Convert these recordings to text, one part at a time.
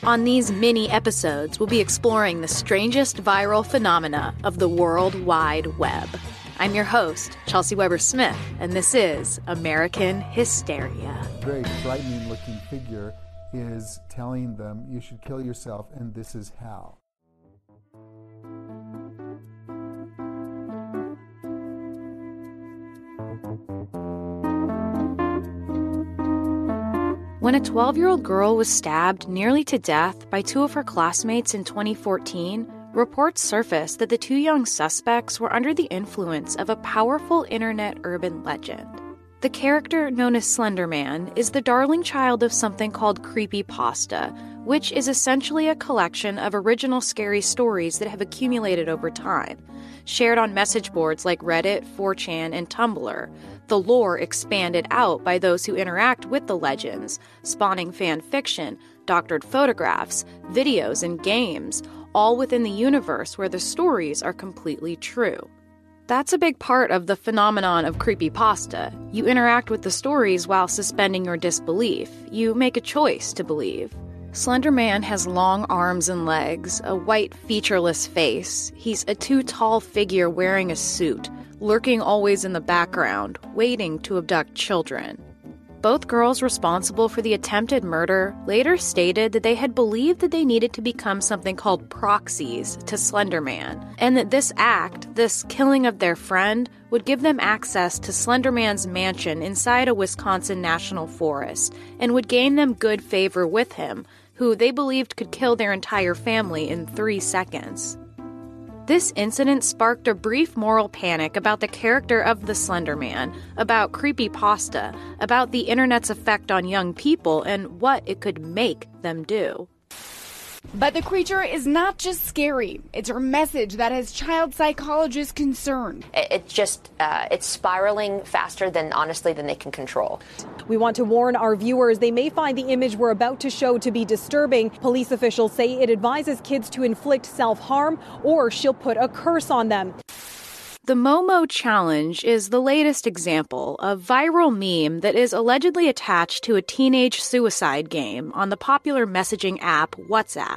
On these mini episodes, we'll be exploring the strangest viral phenomena of the World Wide Web. I'm your host, Chelsea Weber-Smith, and this is American Hysteria. A very frightening-looking figure is telling them, you should kill yourself, and this is how. When a 12-year-old girl was stabbed nearly to death by two of her classmates in 2014, reports surfaced that the two young suspects were under the influence of a powerful internet urban legend. The character known as Slender Man is the darling child of something called creepypasta, which is essentially a collection of original scary stories that have accumulated over time, shared on message boards like Reddit, 4chan, and Tumblr. The lore expanded out by those who interact with the legends, spawning fan fiction, doctored photographs, videos, and games, all within the universe where the stories are completely true. That's a big part of the phenomenon of creepypasta. You interact with the stories while suspending your disbelief. You make a choice to believe. Slender Man has long arms and legs, a white, featureless face. He's a too tall figure wearing a suit, lurking always in the background, waiting to abduct children. Both girls responsible for the attempted murder later stated that they had believed that they needed to become something called proxies to Slender Man, and that this act, this killing of their friend, would give them access to Slender Man's mansion inside a Wisconsin national forest, and would gain them good favor with him, who they believed could kill their entire family in 3 seconds. This incident sparked a brief moral panic about the character of the Slender Man, about creepypasta, about the internet's effect on young people, and what it could make them do. But the creature is not just scary. It's her message that has child psychologists concerned. It's spiraling faster than they can control. We want to warn our viewers they may find the image we're about to show to be disturbing. Police officials say it advises kids to inflict self-harm or she'll put a curse on them. The Momo Challenge is the latest example of viral meme that is allegedly attached to a teenage suicide game on the popular messaging app WhatsApp.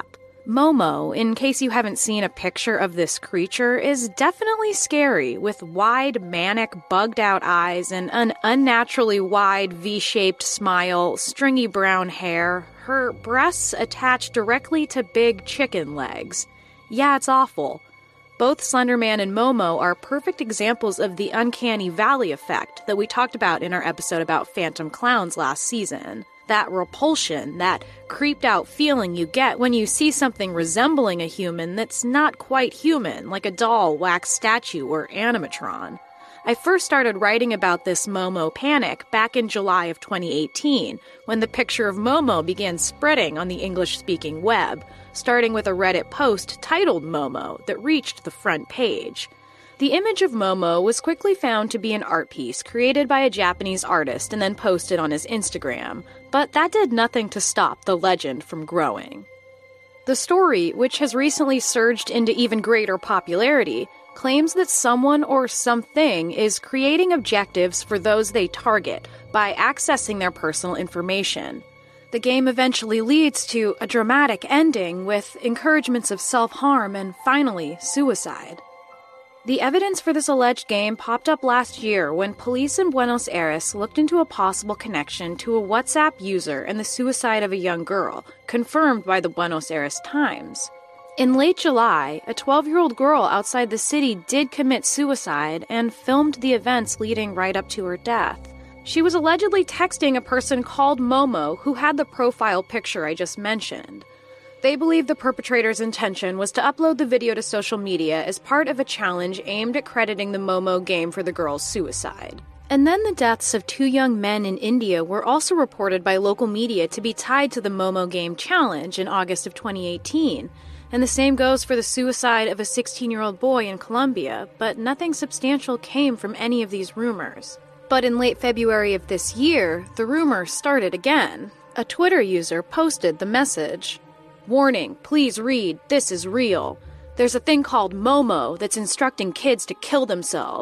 Momo, in case you haven't seen a picture of this creature, is definitely scary, with wide, manic, bugged-out eyes and an unnaturally wide V-shaped smile, stringy brown hair, her breasts attached directly to big chicken legs. Yeah, it's awful. Both Slender Man and Momo are perfect examples of the uncanny valley effect that we talked about in our episode about phantom clowns last season. That repulsion, that creeped-out feeling you get when you see something resembling a human that's not quite human, like a doll, wax statue, or animatron. I first started writing about this Momo panic back in July of 2018, when the picture of Momo began spreading on the English-speaking web, starting with a Reddit post titled Momo that reached the front page. The image of Momo was quickly found to be an art piece created by a Japanese artist and then posted on his Instagram, but that did nothing to stop the legend from growing. The story, which has recently surged into even greater popularity, claims that someone or something is creating objectives for those they target by accessing their personal information. The game eventually leads to a dramatic ending with encouragements of self-harm and, finally, suicide. The evidence for this alleged game popped up last year when police in Buenos Aires looked into a possible connection to a WhatsApp user and the suicide of a young girl, confirmed by the Buenos Aires Times. In late July, a 12-year-old girl outside the city did commit suicide and filmed the events leading right up to her death. She was allegedly texting a person called Momo who had the profile picture I just mentioned. They believe the perpetrator's intention was to upload the video to social media as part of a challenge aimed at crediting the Momo game for the girl's suicide. And then the deaths of 2 young men in India were also reported by local media to be tied to the Momo game challenge in August of 2018. And the same goes for the suicide of a 16-year-old boy in Colombia, but nothing substantial came from any of these rumors. But in late February of this year, the rumors started again. A Twitter user posted the message, "Warning, please read, this is real. There's a thing called Momo that's instructing kids to kill themselves.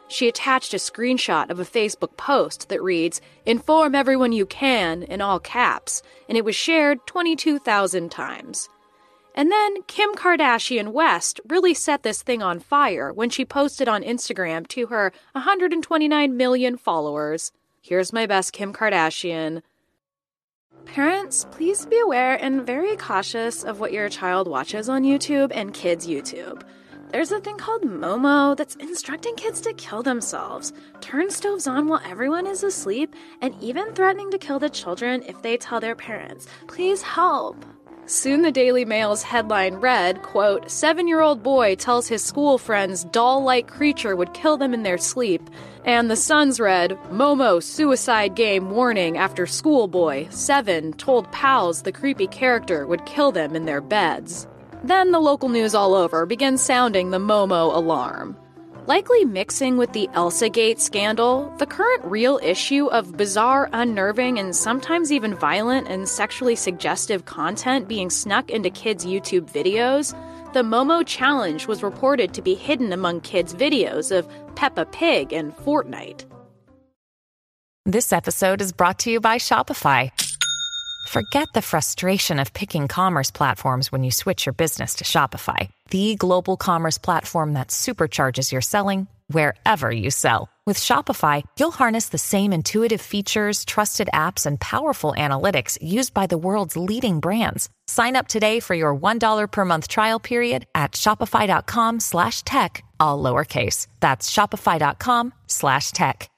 She attached a screenshot of a Facebook post that reads, "Inform everyone you can," in all caps, and it was shared 22,000 times. And then Kim Kardashian West really set this thing on fire when she posted on Instagram to her 129 million followers. Here's my best Kim Kardashian. Parents, please be aware and very cautious of what your child watches on YouTube and kids' YouTube. There's a thing called Momo that's instructing kids to kill themselves, turn stoves on while everyone is asleep, and even threatening to kill the children if they tell their parents. Please help. Soon the Daily Mail's headline read, quote, 7-year-old boy tells his school friends doll-like creature would kill them in their sleep. And the Sun's read, Momo suicide game warning after schoolboy, 7, told pals the creepy character would kill them in their beds. Then the local news all over began sounding the Momo alarm. Likely mixing with the Elsagate scandal, the current real issue of bizarre, unnerving, and sometimes even violent and sexually suggestive content being snuck into kids' YouTube videos, the Momo Challenge was reported to be hidden among kids' videos of Peppa Pig and Fortnite. This episode is brought to you by Shopify. Forget the frustration of picking commerce platforms when you switch your business to Shopify, the global commerce platform that supercharges your selling wherever you sell. With Shopify, you'll harness the same intuitive features, trusted apps, and powerful analytics used by the world's leading brands. Sign up today for your $1 per month trial period at shopify.com/tech, all lowercase. That's shopify.com/tech.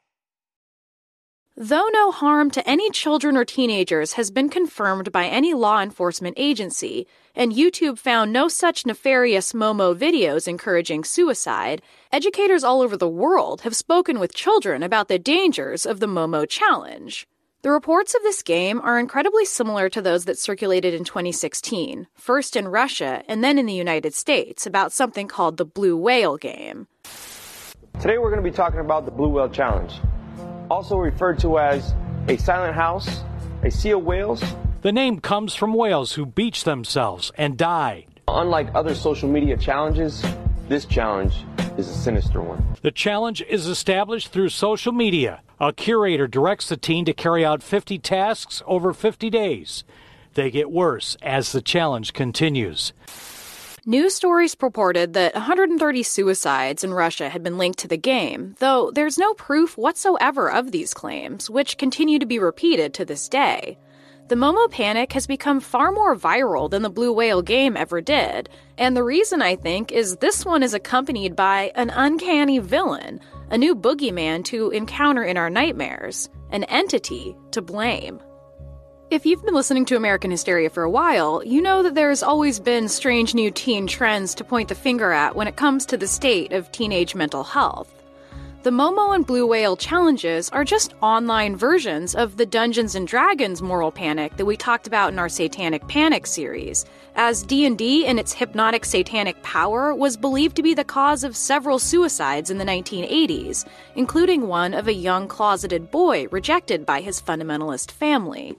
Though no harm to any children or teenagers has been confirmed by any law enforcement agency, and YouTube found no such nefarious Momo videos encouraging suicide, educators all over the world have spoken with children about the dangers of the Momo Challenge. The reports of this game are incredibly similar to those that circulated in 2016, first in Russia and then in the United States, about something called the Blue Whale game. Today we're going to be talking about the Blue Whale Challenge, also referred to as a silent house, a sea of whales. The name comes from whales who beach themselves and die. Unlike other social media challenges, this challenge is a sinister one. The challenge is established through social media. A curator directs the teen to carry out 50 tasks over 50 days. They get worse as the challenge continues. News stories purported that 130 suicides in Russia had been linked to the game, though there's no proof whatsoever of these claims, which continue to be repeated to this day. The Momo panic has become far more viral than the Blue Whale game ever did, and the reason, I think, is this one is accompanied by an uncanny villain, a new boogeyman to encounter in our nightmares, an entity to blame. If you've been listening to American Hysteria for a while, you know that there's always been strange new teen trends to point the finger at when it comes to the state of teenage mental health. The Momo and Blue Whale challenges are just online versions of the Dungeons & Dragons moral panic that we talked about in our Satanic Panic series, as D&D and its hypnotic satanic power was believed to be the cause of several suicides in the 1980s, including one of a young closeted boy rejected by his fundamentalist family.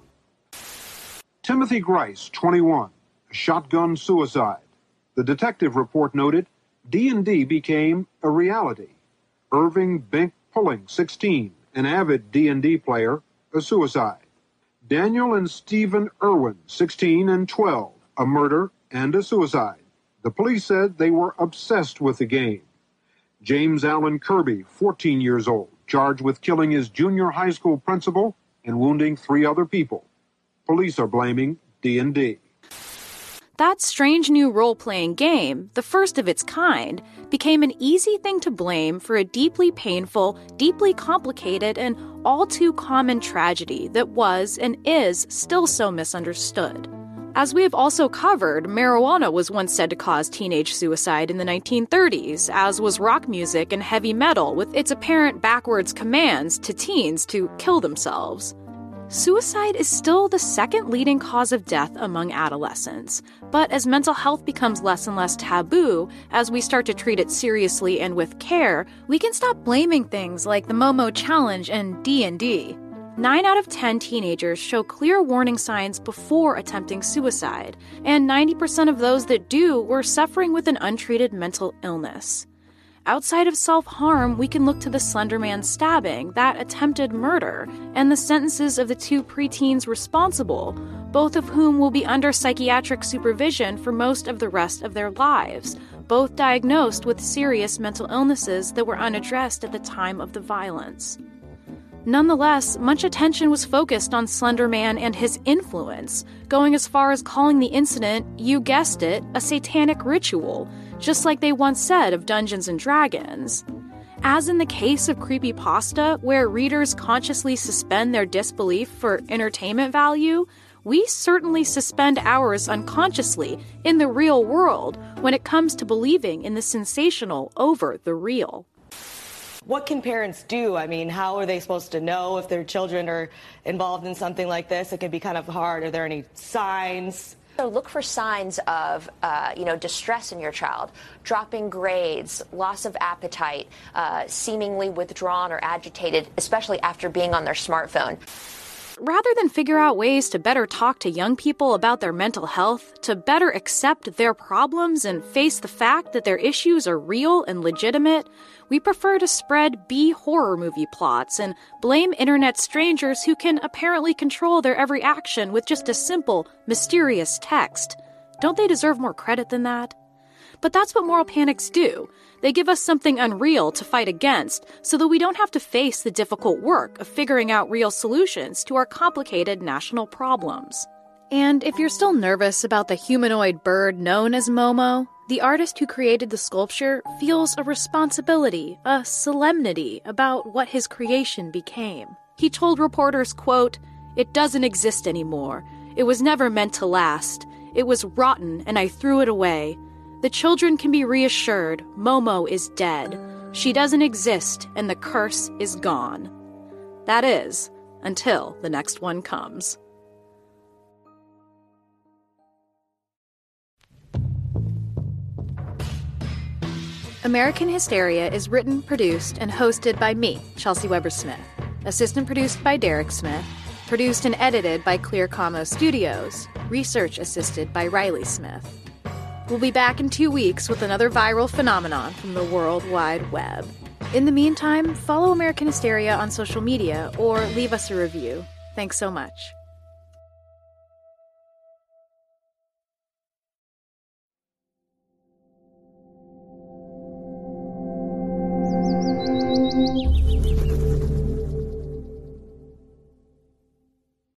Timothy Grice, 21, a shotgun suicide. The detective report noted D&D became a reality. Irving Bink Pulling, 16, an avid D&D player, a suicide. Daniel and Stephen Irwin, 16 and 12, a murder and a suicide. The police said they were obsessed with the game. James Allen Kirby, 14 years old, charged with killing his junior high school principal and wounding 3 other people. Police are blaming D&D. That strange new role-playing game, the first of its kind, became an easy thing to blame for a deeply painful, deeply complicated, and all too common tragedy that was and is still so misunderstood. As we have also covered, marijuana was once said to cause teenage suicide in the 1930s, as was rock music and heavy metal with its apparent backwards commands to teens to kill themselves. Suicide is still the second leading cause of death among adolescents, but as mental health becomes less and less taboo, as we start to treat it seriously and with care, we can stop blaming things like the Momo Challenge and D&D. 9 out of 10 teenagers show clear warning signs before attempting suicide, and 90% of those that do were suffering with an untreated mental illness. Outside of self-harm, we can look to the Slender Man stabbing, that attempted murder, and the sentences of the 2 preteens responsible, both of whom will be under psychiatric supervision for most of the rest of their lives, both diagnosed with serious mental illnesses that were unaddressed at the time of the violence. Nonetheless, much attention was focused on Slender Man and his influence, going as far as calling the incident, you guessed it, a satanic ritual, just like they once said of Dungeons & Dragons. As in the case of creepypasta, where readers consciously suspend their disbelief for entertainment value, we certainly suspend ours unconsciously in the real world when it comes to believing in the sensational over the real. What can parents do? I mean, how are they supposed to know if their children are involved in something like this? It can be kind of hard. Are there any signs? So look for signs of, distress in your child, dropping grades, loss of appetite, seemingly withdrawn or agitated, especially after being on their smartphone. Rather than figure out ways to better talk to young people about their mental health, to better accept their problems and face the fact that their issues are real and legitimate, we prefer to spread B-horror movie plots and blame internet strangers who can apparently control their every action with just a simple, mysterious text. Don't they deserve more credit than that? But that's what moral panics do. They give us something unreal to fight against so that we don't have to face the difficult work of figuring out real solutions to our complicated national problems. And if you're still nervous about the humanoid bird known as Momo, the artist who created the sculpture feels a responsibility, a solemnity about what his creation became. He told reporters, quote, "It doesn't exist anymore. It was never meant to last. It was rotten and I threw it away. The children can be reassured Momo is dead. She doesn't exist and the curse is gone." That is, until the next one comes. American Hysteria is written, produced, and hosted by me, Chelsea Weber-Smith. Assistant produced by Derek Smith. Produced and edited by Clear Commo Studios. Research assisted by Riley Smith. We'll be back in 2 weeks with another viral phenomenon from the World Wide Web. In the meantime, follow American Hysteria on social media or leave us a review. Thanks so much.